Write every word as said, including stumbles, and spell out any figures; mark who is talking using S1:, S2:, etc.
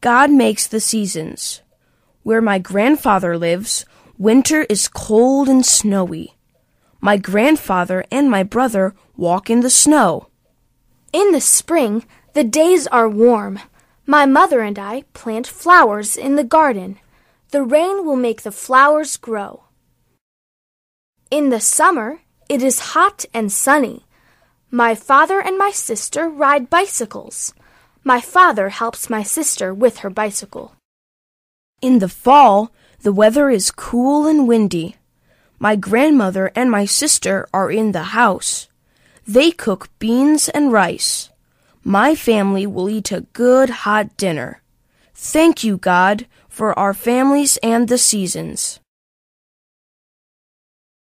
S1: God makes the seasons. Where my grandfather lives, winter is cold and snowy. My grandfather and my brother walk in the snow.
S2: In the spring, the days are warm. My mother and I plant flowers in the garden. The rain will make the flowers grow. In the summer, it is hot and sunny. My father and my sister ride bicycles. My father helps my sister with her bicycle.
S1: In the fall, the weather is cool and windy. My grandmother and my sister are in the house. They cook beans and rice. My family will eat a good hot dinner. Thank you, God, for our families and the seasons.